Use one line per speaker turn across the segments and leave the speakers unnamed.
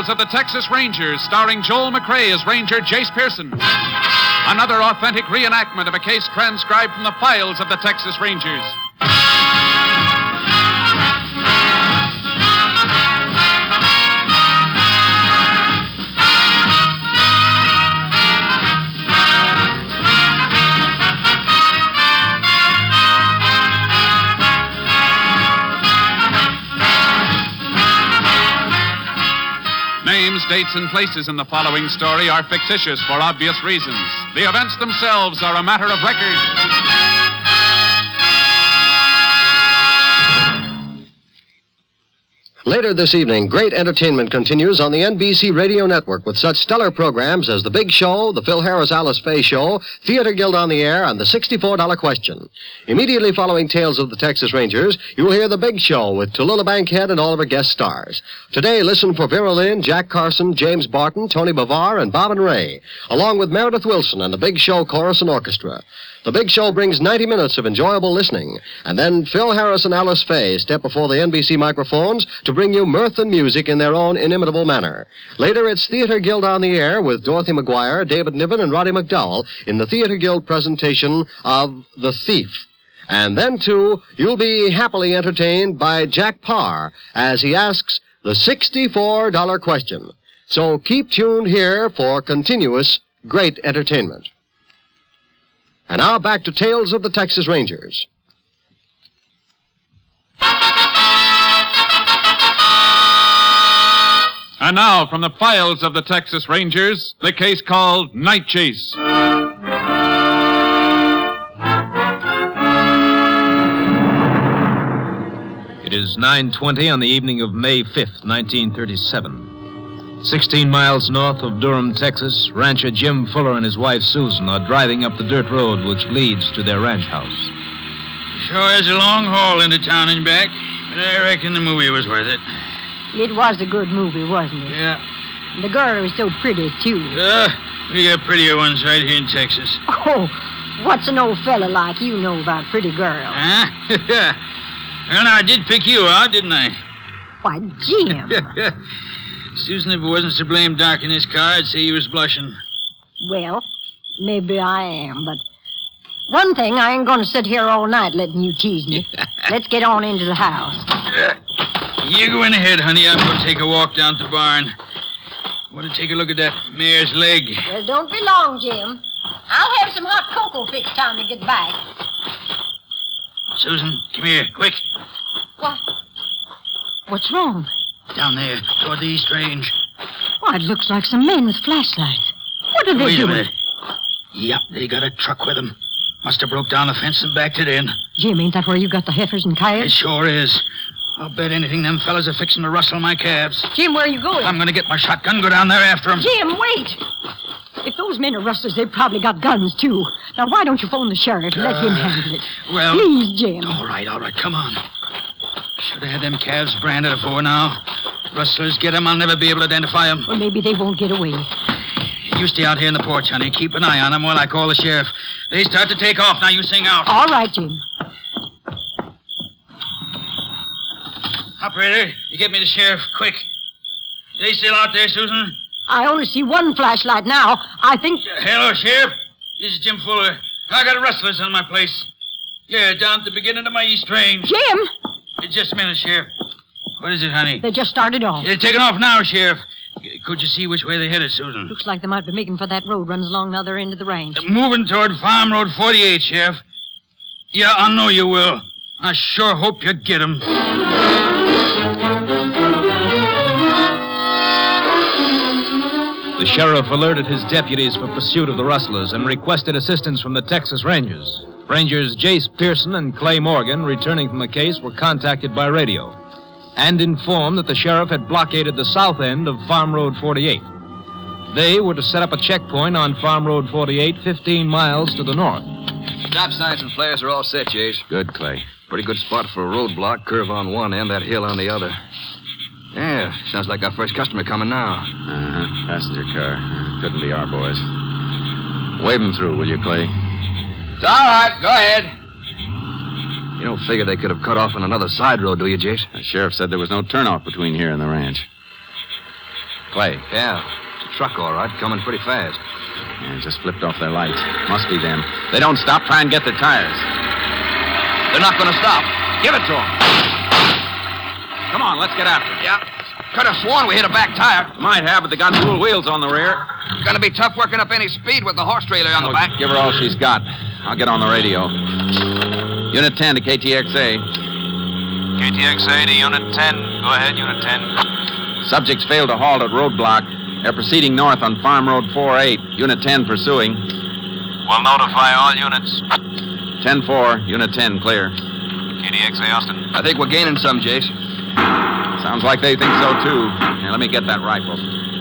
Files of the Texas Rangers, starring Joel McRae as Ranger Jace Pearson. Another authentic reenactment of a case transcribed from the files of the Texas Rangers. Names, dates, and places in the following story are fictitious for obvious reasons. The events themselves are a matter of record.
Later this evening, great entertainment continues on the NBC Radio Network with such stellar programs as The Big Show, The Phil Harris-Alice Faye Show, Theater Guild on the Air, and The $64 Question. Immediately following Tales of the Texas Rangers, you will hear The Big Show with Tallulah Bankhead and all of her guest stars. Today, listen for Vera Lynn, Jack Carson, James Barton, Tony Bavar, and Bob and Ray, along with Meredith Wilson and the Big Show Chorus and Orchestra. The Big Show brings 90 minutes of enjoyable listening, and then Phil Harris and Alice Faye step before the NBC microphones to bring you mirth and music in their own inimitable manner. Later, it's Theater Guild on the Air with Dorothy McGuire, David Niven, and Roddy McDowell in the Theater Guild presentation of The Thief. And then, too, you'll be happily entertained by Jack Parr as he asks the $64 question. So keep tuned here for continuous great entertainment. And now back to Tales of the Texas Rangers.
And now, from the files of the Texas Rangers, the case called Night Chase.
It is 9:20 on the evening of May 5th, 1937. 16 miles north of Durham, Texas, rancher Jim Fuller and his wife Susan are driving up the dirt road which leads to their ranch house.
Sure is a long haul into town and back, but I reckon the movie was worth it.
It was a good movie, wasn't it?
Yeah.
The girl was so pretty, too.
We got prettier ones right here in Texas.
Oh, what's an old fella like you know about pretty girls?
Huh? Well, I did pick you out, didn't I?
Why, Jim.
Susan, if it wasn't so blame dark in this car, I'd say you was blushing.
Well, maybe I am, but one thing, I ain't going to sit here all night letting you tease me. Let's get on into the house.
You go in ahead, honey. I'm going to take a walk down to the barn. I want to take a look at that mare's leg.
Well, don't be long, Jim. I'll have some hot cocoa fixed time to get back.
Susan, come here, quick.
What? What's wrong?
Down there, toward the east range.
Why, it looks like some men with flashlights. What are they
Wait
doing?
a minute. Yep, they got a truck with them. Must have broke down the fence and backed it in.
Jim, ain't that where you got the heifers and
It
coyotes?
sure is. I'll bet anything them fellas are fixing to rustle my calves.
Jim, where are you going?
I'm going to get my shotgun, go down there after them.
Jim, wait! If those men are rustlers, they've probably got guns, too. Now, why don't you phone the sheriff and let him handle it?
Well...
Please, Jim.
All right, come on. Should have had them calves branded afore now. Rustlers get them, I'll never be able to identify them.
Well, maybe they won't get away.
You stay out here in the porch, honey. Keep an eye on them while I call the sheriff. They start to take off. Now you sing out.
All right, Jim.
Operator, you get me the sheriff, quick. They still out there, Susan?
I only see one flashlight now. I think...
Hello, Sheriff. This is Jim Fuller. I got rustlers on my place. Yeah, down at the beginning of my east range.
Jim!
Just a minute, Sheriff. What is it, honey?
They just started off.
They're taking off now, Sheriff. Could you see which way they headed, Susan?
Looks like they might be making for that road runs along the other end of the range.
They're moving toward Farm Road 48, Sheriff. Yeah, I know you will. I sure hope you get them.
The sheriff alerted his deputies for pursuit of the rustlers and requested assistance from the Texas Rangers. Rangers Jace Pearson and Clay Morgan, returning from the case, were contacted by radio and informed that the sheriff had blockaded the south end of Farm Road 48. They were to set up a checkpoint on Farm Road 48, 15 miles to the north.
Stop signs and flares are all set, Jace.
Good, Clay.
Pretty good spot for a roadblock, curve on one end, that hill on the other. Yeah, sounds like our first customer coming now.
Uh-huh. Passenger car. Couldn't be our boys. Wave them through, will you, Clay?
It's all right. Go ahead. You don't figure they could have cut off on another side road, do you, Jace?
The sheriff said there was no turnoff between here and the ranch. Clay.
Yeah. It's a truck, all right, coming pretty fast.
Yeah, just flipped off their lights. Must be them. They don't stop, try and get their tires.
They're not going to stop.
Give it to them. Come on, let's get after them.
Yeah. Could have sworn we hit a back tire.
Might have, but they got dual wheels on the rear.
It's going to be tough working up any speed with the horse trailer on the back.
Give her all she's got. I'll get on the radio. Unit 10 to KTXA.
KTXA to Unit 10. Go ahead, Unit 10.
Subjects failed to halt at roadblock. They're proceeding north on Farm Road 48. Unit 10 pursuing.
We'll notify all units.
10-4, Unit 10, clear.
KTXA, Austin.
I think we're gaining some, Jace.
Sounds like they think so, too. Now, let me get that rifle.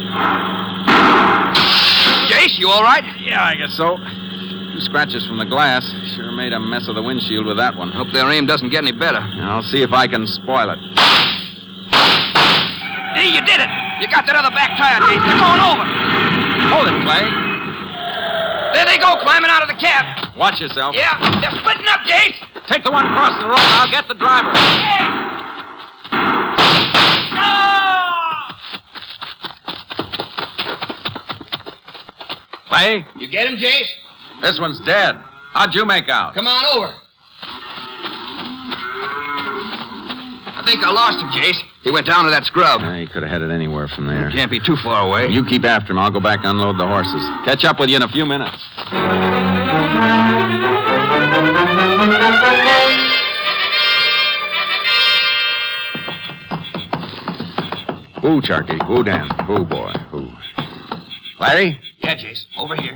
Jace, you all right?
Yeah, I guess so. 2 scratches from the glass. Sure made a mess of the windshield with that one.
Hope their aim doesn't get any better.
I'll see if I can spoil it.
Hey, you did it! You got that other back tire, Jace. They're going over.
Hold it, Clay.
There they go, climbing out of the cab.
Watch yourself.
Yeah, they're splitting up, Jace.
Take the one across the road. I'll get the driver. Clay,
You get him, Jace?
this one's dead. How'd you make out?
Come on over. I think I lost him, Jace. He went down to that scrub.
He could have headed anywhere from there.
Can't be too far away.
You keep after him. I'll go back and unload the horses. Catch up with you in a few minutes. Ooh, Charky. Ooh, Dan. Ooh, boy. Ooh. Larry,
Yeah, Jace. Over here.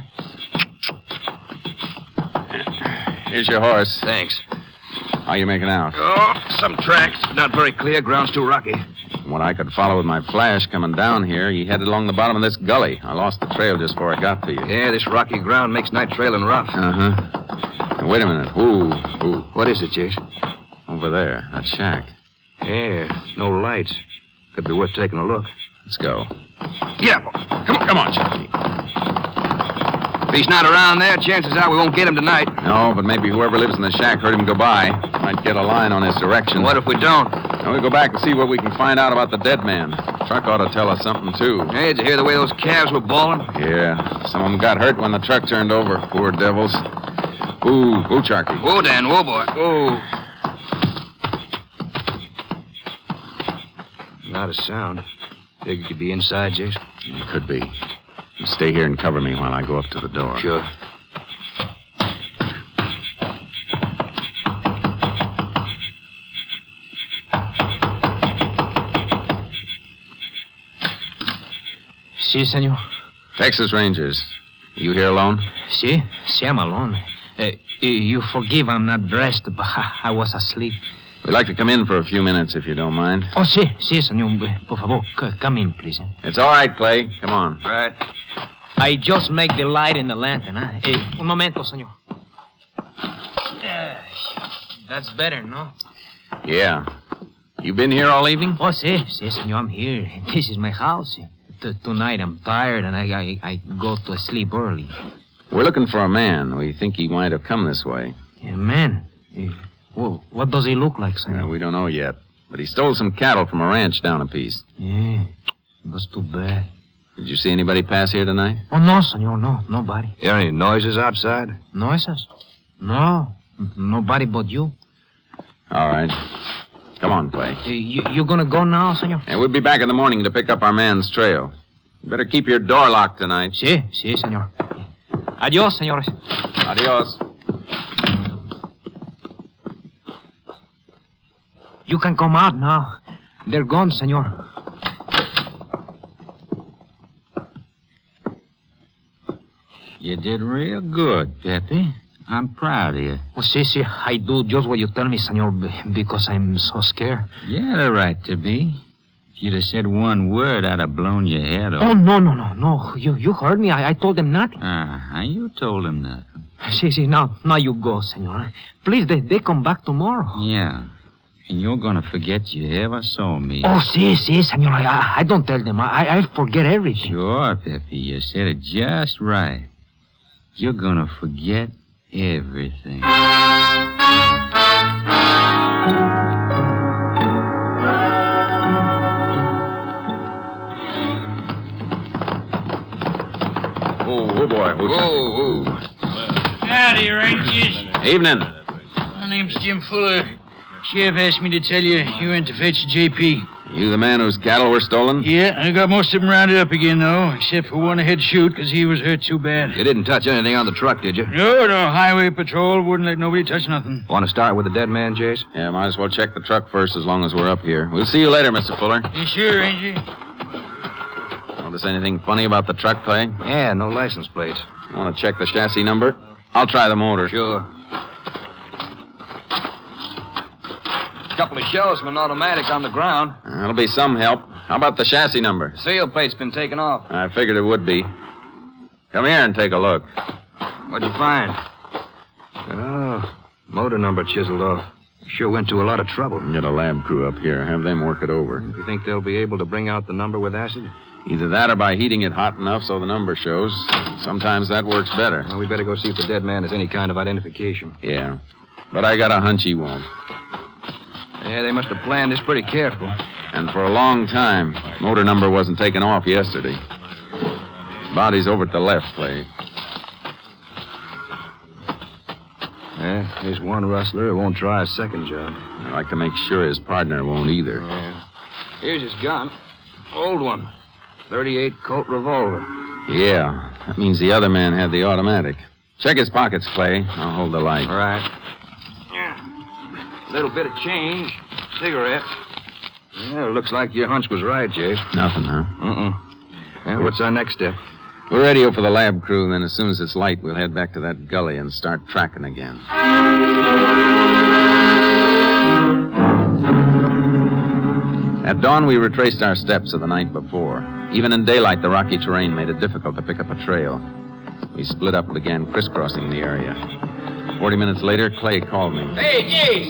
here's your horse.
Thanks.
How you making out?
Oh, some tracks. Not very clear. Ground's too rocky.
From what I could follow with my flash coming down here, you headed along the bottom of this gully. I lost the trail just before I got to you.
Yeah, this rocky ground makes night trailing rough.
Uh-huh. Now, wait a minute. Ooh.
What is it, Jace?
Over there, that shack.
Yeah, no lights. Could be worth taking a look.
Let's go.
Yeah,
Come on, Chucky.
if he's not around there, chances are we won't get him tonight.
No, but maybe whoever lives in the shack heard him go by. Might get a line on his direction.
What if we don't?
Now we'll go back and see what we can find out about the dead man. Truck ought to tell us something, too.
Hey, did you hear the way those calves were bawling?
Yeah, some of them got hurt when the truck turned over. Poor devils. Ooh, Charky.
Whoa, Dan, whoa, boy. Whoa. Not a sound. Think you could be inside, Jason?
It could be. You stay here and cover me while I go up to the door.
Sure.
Si, senor.
Texas Rangers. You here alone?
Si, I'm alone. You forgive I'm not dressed, but I was asleep.
We'd like to come in for a few minutes, if you don't mind.
Oh, si, senor. Por favor, come in, please.
It's all right, Clay. Come on.
Right.
I just make the light in the lantern, huh? Un momento, senor. That's better, no?
Yeah. You been here all evening?
Oh, si, senor, I'm here. This is my house. Tonight I'm tired and I go to sleep early.
We're looking for a man. We think he might have come this way.
Man, what does he look like, senor?
We don't know yet. But he stole some cattle from a ranch down a piece.
Yeah, that's too bad.
Did you see anybody pass here tonight?
Oh, no, senor, no, nobody.
Hear any noises outside?
Noises? No, nobody but you.
All right. Come on, Clay.
You gonna go now, senor?
And we'll be back in the morning to pick up our man's trail. You better keep your door locked tonight.
Si, senor. Adios, senores.
Adios.
You can come out now. They're gone, senor.
You did real good, Pepe. I'm proud of you.
Oh, si, I do just what you tell me, senor, because I'm so scared.
You had a right to be. If you'd have said one word, I'd have blown your head off.
Oh, no. You heard me. I told them nothing.
You told him nothing.
Si, now you go, senor. Please, they come back tomorrow.
Yeah. And you're gonna forget you ever saw me.
Oh, si, senor. I don't tell them. I forget everything.
Sure, Pepe. You said it just right. You're gonna forget everything.
boy.
Whoa.
Howdy, Rangers.
Evening.
My name's Jim Fuller. Sheriff asked me to tell you you went to fetch J.P.
You the man whose cattle were stolen?
Yeah, I got most of them rounded up again, though, except for one I had to shoot because he was hurt too bad.
You didn't touch anything on the truck, did you?
No, Highway Patrol wouldn't let nobody touch nothing.
Want to start with the dead man, Jace?
Yeah, might as well check the truck first as long as we're up here. We'll see you later, Mr. Fuller.
You sure, Ranger?
Notice anything funny about the truck, Clay?
Yeah, no license plates.
Want to check the chassis number? I'll try the motor.
Sure. Couple of shells from an automatic on the ground.
That'll be some help. How about the chassis number?
Seal plate's been taken off.
I figured it would be. Come here and take a look.
What'd you find? Oh, motor number chiseled off. Sure went to a lot of trouble.
Get a lab crew up here. Have them work it over.
You think they'll be able to bring out the number with acid?
Either that or by heating it hot enough so the number shows. Sometimes that works better.
Well, we better go see if the dead man has any kind of identification.
Yeah. But I got a hunch he won't.
Yeah, they must have planned this pretty careful.
And for a long time. Motor number wasn't taken off yesterday. Body's over at the left, Clay.
Yeah, here's one rustler who won't try a second job.
I'd like to make sure his partner won't either.
Yeah. Here's his gun. Old one. 38 Colt revolver.
Yeah, that means the other man had the automatic. Check his pockets, Clay. I'll hold the light.
All right. Yeah. Little bit of change. Cigarette. Yeah, looks like your hunch was right, Jase.
Nothing, huh?
Yeah, what's our next step?
We'll radio for the lab crew, and then as soon as it's light, we'll head back to that gully and start tracking again. At dawn, we retraced our steps of the night before. Even in daylight, the rocky terrain made it difficult to pick up a trail. We split up and began crisscrossing the area. 40 minutes later, Clay called me.
Hey, Jace!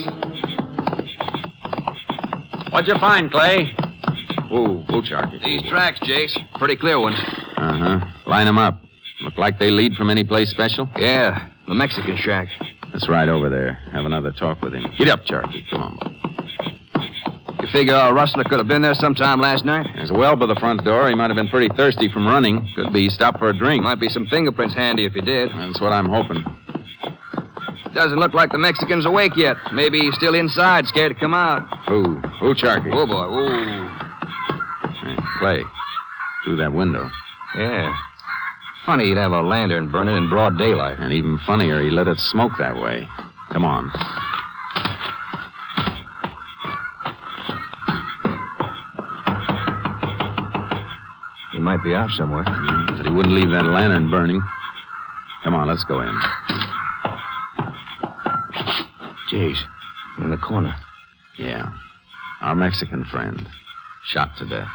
What'd you find, Clay? Whoa, Sharky.
These tracks, Jace. Pretty clear ones.
Uh-huh. Line them up. Look like they lead from any place special?
Yeah, the Mexican shack.
Let's ride over there. Have another talk with him. Get up, Sharky. Come on.
You figure our rustler could have been there sometime last night?
There's a well by the front door. He might have been pretty thirsty from running. Could be he stopped for a drink.
Might be some fingerprints handy if he did.
That's what I'm hoping.
Doesn't look like the Mexican's awake yet. Maybe he's still inside, scared to come out.
Who, Sharky?
Oh, boy. Ooh.
Hey, Clay, through that window.
Yeah. Funny he'd have a lantern burning in broad daylight.
And even funnier, he let it smoke that way. Come on.
He might be out somewhere.
But he wouldn't leave that lantern burning. Come on, let's go in.
Jeez, in the corner.
Yeah. Our Mexican friend. Shot to death.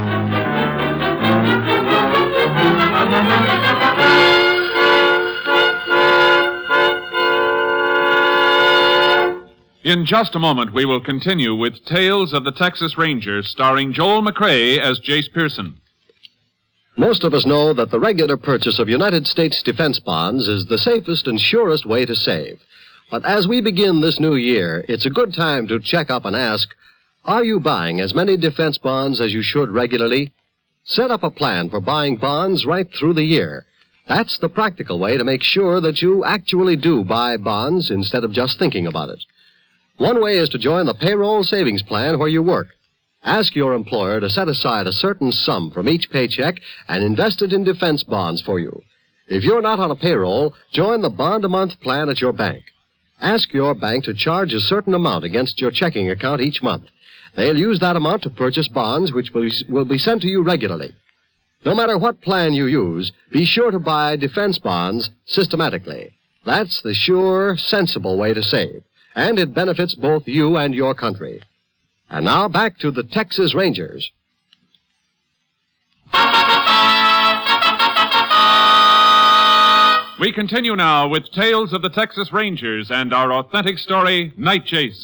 In just a moment, we will continue with Tales of the Texas Rangers, starring Joel McCrea as Jace Pearson.
Most of us know that the regular purchase of United States defense bonds is the safest and surest way to save. But as we begin this new year, it's a good time to check up and ask, are you buying as many defense bonds as you should regularly? Set up a plan for buying bonds right through the year. That's the practical way to make sure that you actually do buy bonds instead of just thinking about it. One way is to join the payroll savings plan where you work. Ask your employer to set aside a certain sum from each paycheck and invest it in defense bonds for you. If you're not on a payroll, join the bond-a-month plan at your bank. Ask your bank to charge a certain amount against your checking account each month. They'll use that amount to purchase bonds which will be sent to you regularly. No matter what plan you use, be sure to buy defense bonds systematically. That's the sure, sensible way to save. And it benefits both you and your country. And now back to the Texas Rangers.
We continue now with Tales of the Texas Rangers and our authentic story, Night Chase.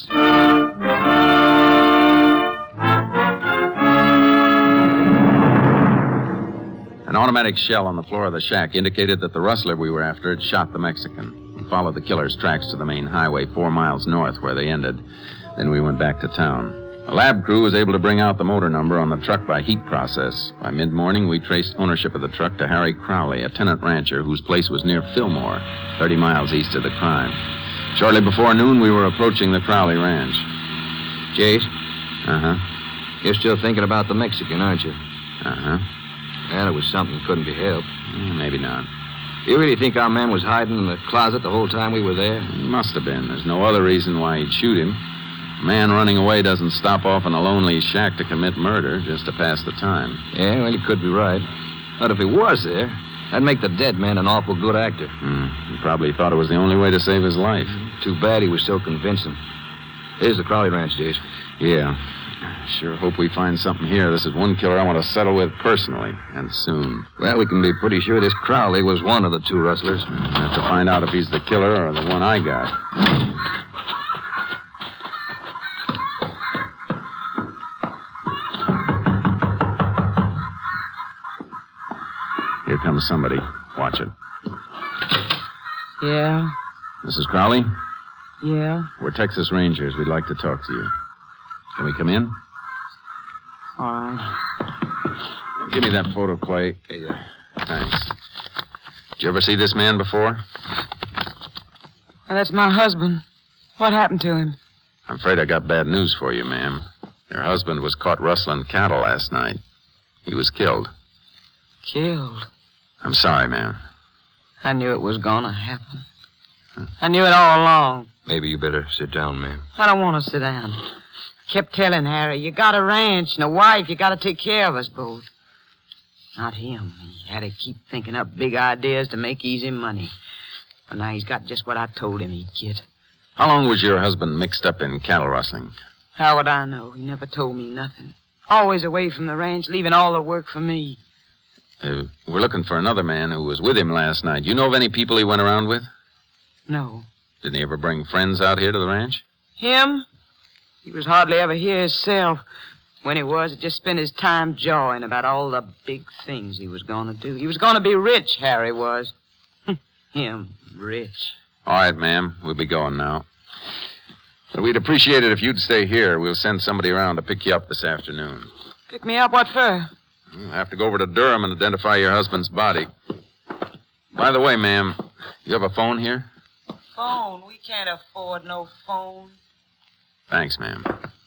An automatic shell on the floor of the shack indicated that the rustler we were after had shot the Mexican. We followed the killer's tracks to the main highway 4 miles north where they ended. Then we went back to town. The lab crew was able to bring out the motor number on the truck by heat process. By mid-morning, we traced ownership of the truck to Harry Crowley, a tenant rancher whose place was near Fillmore, 30 miles east of the crime. Shortly before noon, we were approaching the Crowley ranch.
Chase,
Uh-huh.
you're still thinking about the Mexican, aren't you?
Uh-huh.
Well, it was something couldn't be helped.
Maybe not.
You really think our man was hiding in the closet the whole time we were there?
He must have been. There's no other reason why he'd shoot him. A man running away doesn't stop off in a lonely shack to commit murder just to pass the time.
Yeah, well, you could be right. But if he was there, that'd make the dead man an awful good actor.
He probably thought it was the only way to save his life.
Too bad he was so convincing. Here's the Crowley Ranch, Jace.
Yeah. Sure hope we find something here. This is one killer I want to settle with personally, and soon.
Well, we can be pretty sure this Crowley was one of the two rustlers.
We'll have to find out if he's the killer or the one I got. Here comes somebody. Watch it.
Yeah,
Mrs. Crowley?
yeah.
We're Texas Rangers. We'd like to talk to you. Can we come in?
All right.
Give me that photo, Clay. Thanks. Did you ever see this man before?
Well, that's my husband. What happened to him?
I'm afraid I got bad news for you, ma'am. Your husband was caught rustling cattle last night. He was killed.
Killed.
I'm sorry, ma'am.
I knew it was gonna happen. I knew it all along.
Maybe you better sit down, ma'am.
I don't want to sit down. Kept telling Harry, you got a ranch and a wife, you got to take care of us both. Not him. He had to keep thinking up big ideas to make easy money. But now he's got just what I told him he'd get.
How long was your husband mixed up in cattle rustling?
How would I know? He never told me nothing. Always away from the ranch, leaving all the work for me.
We're looking for another man who was with him last night. You know of any people he went around with?
No.
Didn't he ever bring friends out here to the ranch?
Him? He was hardly ever here himself. When he was, he just spent his time jawing about all the big things he was going to do. He was going to be rich, Harry was. Him, rich.
All right, ma'am. We'll be going now. But we'd appreciate it if you'd stay here. We'll send somebody around to pick you up this afternoon.
Pick me up? What for?
We'll have to go over to Durham and identify your husband's body. By the way, ma'am, you have a phone here?
Phone? We can't afford no phone.
Thanks, ma'am.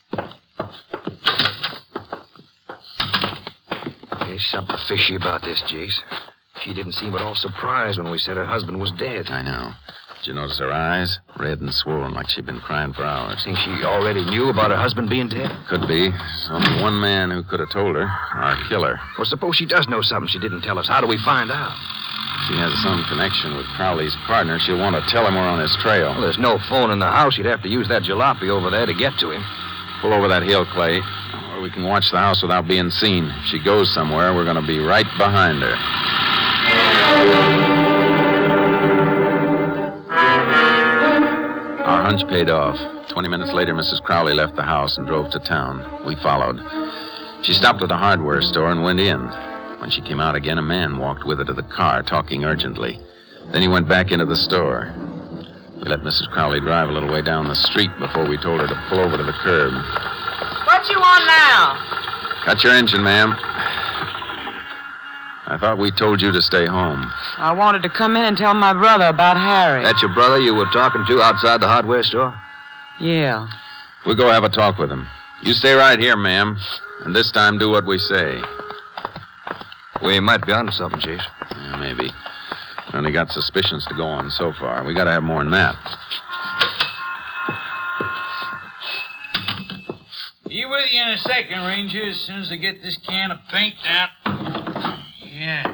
There's something fishy about this, Jace. She didn't seem at all surprised when we said her husband was dead.
I know. Did you notice her eyes? Red and swollen like she'd been crying for hours.
Think she already knew about her husband being dead?
Could be. There's only one man who could have told her. Our killer.
Well, suppose she does know something she didn't tell us. How do we find out?
If she has some connection with Crowley's partner, she'll want to tell him we're on his trail.
Well, there's no phone in the house. You'd have to use that jalopy over there to get to him.
Pull over that hill, Clay, where we can watch the house without being seen. If she goes somewhere, we're going to be right behind her. Our hunch paid off. 20 minutes later, Mrs. Crowley left the house and drove to town. We followed. She stopped at a hardware store and went in. When she came out again, a man walked with her to the car, talking urgently. Then he went back into the store. We let Mrs. Crowley drive a little way down the street before we told her to pull over to the curb.
What you want now?
Cut your engine, ma'am. I thought we told you to stay home.
I wanted to come in and tell my brother about Harry.
That's your brother you were talking to outside the hardware store?
Yeah.
We'll go have a talk with him. You stay right here, ma'am. And this time do what we say.
We might be onto something, Chase.
Yeah, maybe. We only got suspicions to go on so far. We got to have more than that.
Be with you in a second, Ranger, as soon as I get this can of paint out. Yeah.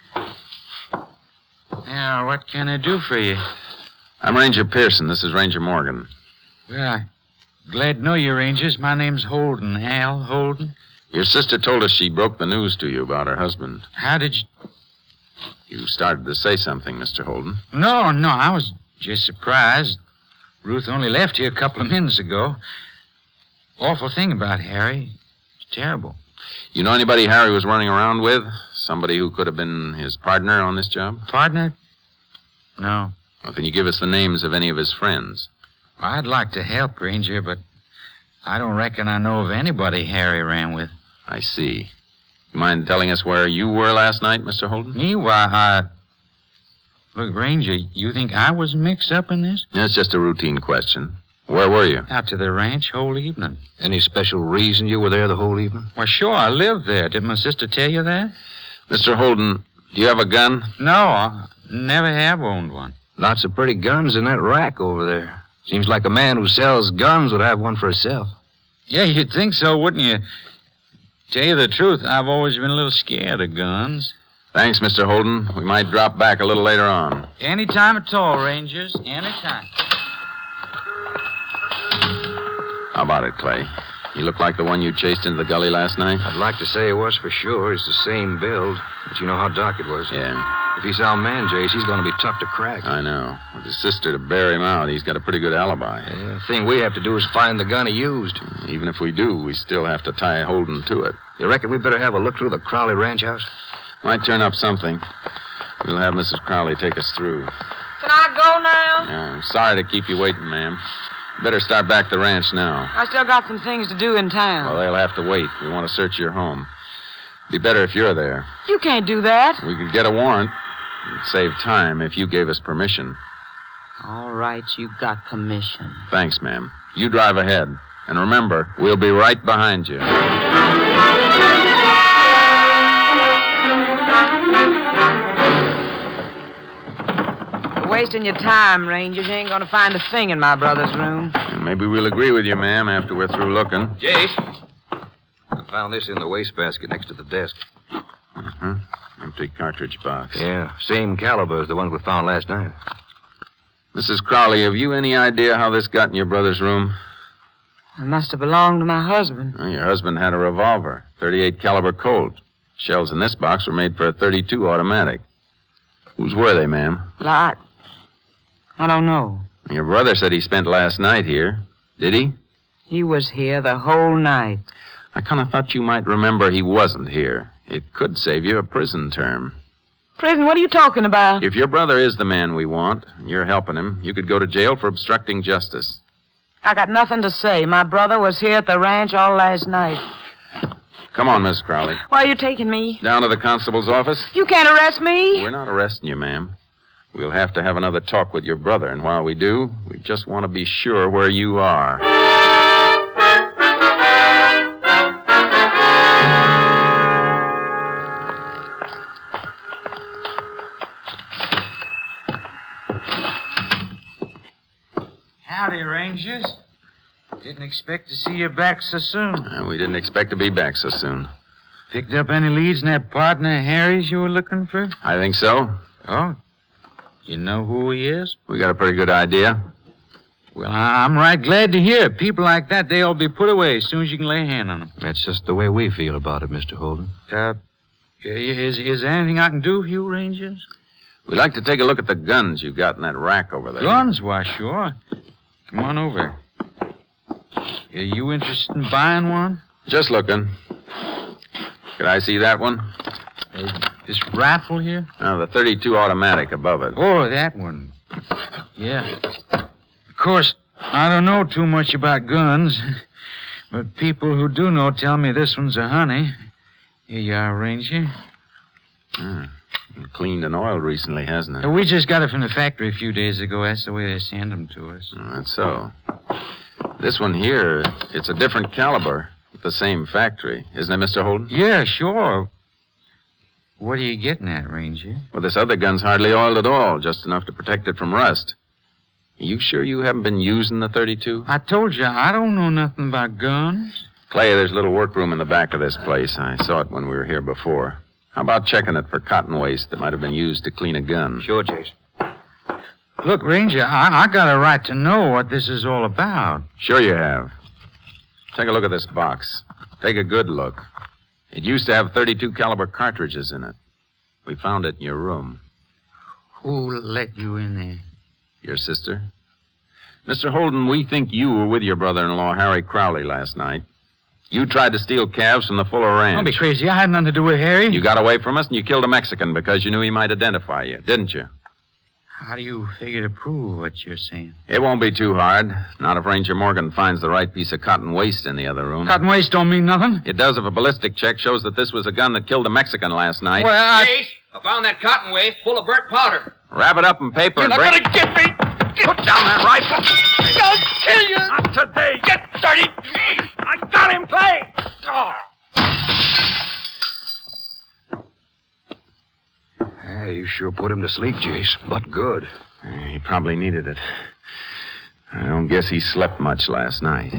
Now, what can I do for you?
I'm Ranger Pearson. This is Ranger Morgan.
Well, I'm glad to know you, Rangers. My name's Holden, Al Holden.
Your sister told us she broke the news to you about her husband.
How did you...
You started to say something, Mr. Holden.
No, I was just surprised. Ruth only left here a couple of minutes ago. Awful thing about Harry. It's terrible.
You know anybody Harry was running around with? Somebody who could have been his partner on this job?
Partner? No.
Well, can you give us the names of any of his friends?
Well, I'd like to help, Ranger, but I don't reckon I know of anybody Harry ran with.
I see. You mind telling us where you were last night, Mr. Holden?
Me? Why, Look, Ranger, you think I was mixed up in this?
It's just a routine question. Where were you?
Out to the ranch whole evening.
Any special reason you were there the whole evening?
Well, sure, I lived there. Did my sister tell you that?
Mr. Holden, do you have a gun?
No, I never have owned one.
Lots of pretty guns in that rack over there. Seems like a man who sells guns would have one for himself.
Yeah, you'd think so, wouldn't you? Tell you the truth, I've always been a little scared of guns.
Thanks, Mr. Holden. We might drop back a little later on.
Anytime at all, Rangers. Anytime.
How about it, Clay? You look like the one you chased into the gully last night?
I'd like to say it was for sure. It's the same build. But you know how dark it was.
Yeah.
If he's our man, Jace, he's going to be tough to crack.
I know. With his sister to bear him out, he's got a pretty good alibi.
Yeah, the thing we have to do is find the gun he used.
Even if we do, we still have to tie Holden to it.
You reckon we better have a look through the Crowley ranch house?
Might turn up something. We'll have Mrs. Crowley take us through.
Can I go now?
Yeah, I'm sorry to keep you waiting, ma'am. Better start back the ranch now.
I still got some things to do in town.
Well, they'll have to wait. We want to search your home. Be better if you're there.
You can't do that.
We could get a warrant. It'd save time if you gave us permission.
All right, you got permission.
Thanks, ma'am. You drive ahead. And remember, we'll be right behind you.
Wasting your time, Rangers. You ain't gonna find a thing in my brother's room.
And maybe we'll agree with you, ma'am, after we're through looking.
Jace. I found this in the wastebasket next to the desk.
Uh-huh. Empty cartridge box.
Yeah, same caliber as the ones we found last night.
Mrs. Crowley, have you any idea how this got in your brother's room?
It must have belonged to my husband.
Well, your husband had a revolver, 38 caliber Colt. Shells in this box were made for a 32 automatic. Whose were they, ma'am?
I don't know.
Your brother said he spent last night here. Did he?
He was here the whole night.
I kind of thought you might remember he wasn't here. It could save you a prison term.
Prison? What are you talking about?
If your brother is the man we want, and you're helping him, you could go to jail for obstructing justice.
I got nothing to say. My brother was here at the ranch all last night.
Come on, Miss Crowley.
Where are you taking me?
Down to the constable's office?
You can't arrest me.
We're not arresting you, ma'am. We'll have to have another talk with your brother, and while we do, we just want to be sure where you are.
Howdy, Rangers. Didn't expect to see you back so soon.
We didn't expect to be back so soon.
Picked up any leads in that partner of Harry's you were looking for?
I think so.
Oh? You know who he is?
We got a pretty good idea.
Well, I'm right glad to hear it. People like that, they all be put away as soon as you can lay a hand on them.
That's just the way we feel about it, Mr. Holden.
Is there anything I can do for you, Rangers?
We'd like to take a look at the guns you got in that rack over there.
Guns? Why, sure. Come on over. Are you interested in buying one?
Just looking. Could I see that one?
This rifle here?
No, the 32 automatic above it.
Oh, that one. Yeah. Of course, I don't know too much about guns, but people who do know tell me this one's a honey. Here you are, Ranger.
Cleaned and oiled recently, hasn't it?
We just got it from the factory a few days ago. That's the way they send them to us.
That's so. This one here, it's a different caliber. The same factory. Isn't it, Mr. Holden?
Yeah, sure. What are you getting at, Ranger?
Well, this other gun's hardly oiled at all, just enough to protect it from rust. Are you sure you haven't been using the 32?
I told you, I don't know nothing about guns.
Clay, there's a little workroom in the back of this place. I saw it when we were here before. How about checking it for cotton waste that might have been used to clean a gun?
Sure, Jason.
Look, Ranger, I got a right to know what this is all about.
Sure you have. Take a look at this box. Take a good look. It used to have 32 caliber cartridges in it. We found it in your room.
Who let you in there?
Your sister. Mr. Holden, we think you were with your brother-in-law, Harry Crowley, last night. You tried to steal calves from the Fuller Ranch.
Don't be crazy. I had nothing to do with Harry.
You got away from us and you killed a Mexican because you knew he might identify you, didn't you?
How do you figure to prove what you're saying?
It won't be too hard. Not if Ranger Morgan finds the right piece of cotton waste in the other room.
Cotton waste don't mean nothing.
It does if a ballistic check shows that this was a gun that killed a Mexican last night.
Well,
Chase, I found that cotton waste full of burnt powder.
Wrap it up in paper and bring...
get me!
Put down that rifle!
I'll kill you!
Not today!
Get dirty! I got him, Clay! Oh.
Hey, you sure put him to sleep, Jace. But good.
He probably needed it. I don't guess he slept much last night.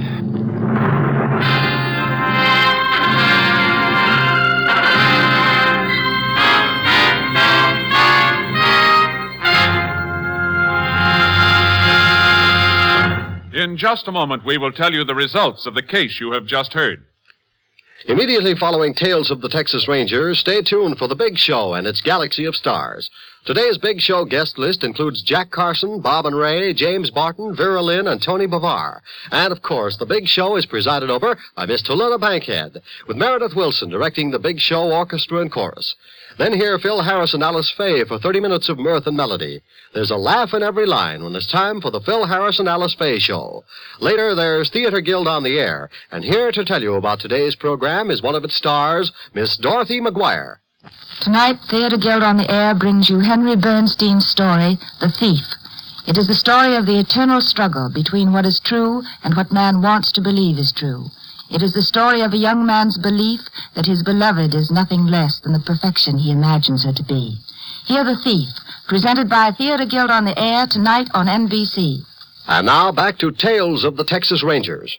In just a moment, we will tell you the results of the case you have just heard.
Immediately following Tales of the Texas Rangers, stay tuned for The Big Show and its galaxy of stars. Today's Big Show guest list includes Jack Carson, Bob and Ray, James Barton, Vera Lynn, and Tony Bavar. And, of course, The Big Show is presided over by Miss Tallulah Bankhead, with Meredith Wilson directing The Big Show orchestra and chorus. Then hear Phil Harris and Alice Faye for 30 minutes of mirth and melody. There's a laugh in every line when it's time for the Phil Harris and Alice Faye Show. Later, there's Theater Guild on the Air. And here to tell you about today's program is one of its stars, Miss Dorothy McGuire.
Tonight, Theater Guild on the Air brings you Henry Bernstein's story, The Thief. It is the story of the eternal struggle between what is true and what man wants to believe is true. It is the story of a young man's belief that his beloved is nothing less than the perfection he imagines her to be. Hear The Thief, presented by Theater Guild on the Air tonight on NBC.
And now back to Tales of the Texas Rangers.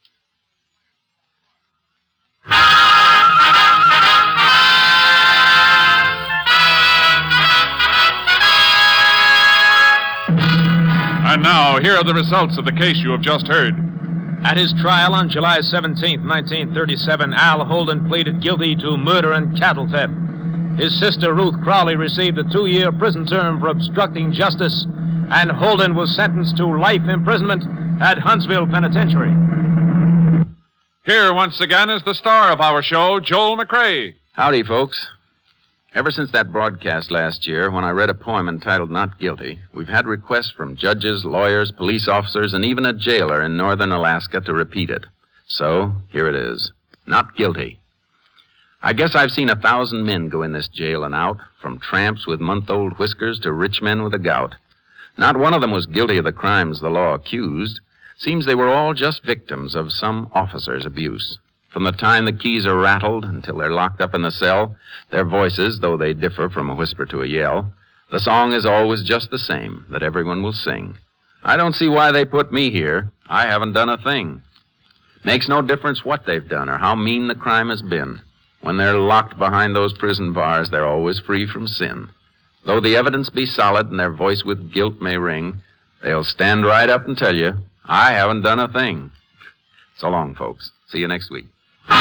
And now, here are the results of the case you have just heard.
At his trial on July 17, 1937, Al Holden pleaded guilty to murder and cattle theft. His sister, Ruth Crowley, received a 2-year prison term for obstructing justice, and Holden was sentenced to life imprisonment at Huntsville Penitentiary.
Here, once again, is the star of our show, Joel McCrea.
Howdy, folks. Ever since that broadcast last year, when I read a poem entitled Not Guilty, we've had requests from judges, lawyers, police officers, and even a jailer in northern Alaska to repeat it. So, here it is. Not Guilty. I guess I've seen 1,000 men go in this jail and out, from tramps with month-old whiskers to rich men with the gout. Not one of them was guilty of the crimes the law accused. Seems they were all just victims of some officer's abuse. From the time the keys are rattled until they're locked up in the cell, their voices, though they differ from a whisper to a yell, the song is always just the same, that everyone will sing. I don't see why they put me here. I haven't done a thing. Makes no difference what they've done or how mean the crime has been. When they're locked behind those prison bars, they're always free from sin. Though the evidence be solid and their voice with guilt may ring, they'll stand right up and tell you, I haven't done a thing. So long, folks. See you next week.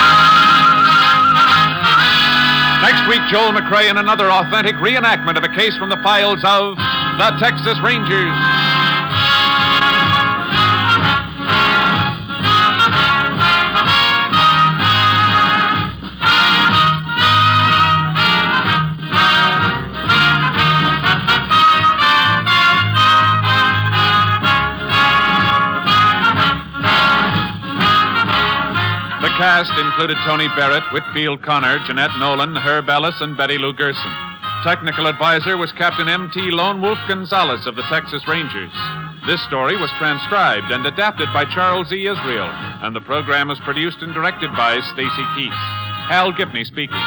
Next week, Joel McCrea in another authentic reenactment of a case from the files of the Texas Rangers. The cast included Tony Barrett, Whitfield Connor, Jeanette Nolan, Herb Ellis, and Betty Lou Gerson. Technical advisor was Captain M.T. Lone Wolf Gonzalez of the Texas Rangers. This story was transcribed and adapted by Charles E. Israel, and the program was produced and directed by Stacy Keats. Hal Gibney speaking.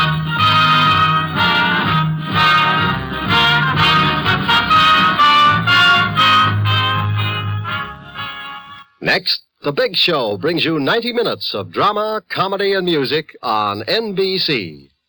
Next, The Big Show brings you 90 minutes of drama, comedy, and music on NBC.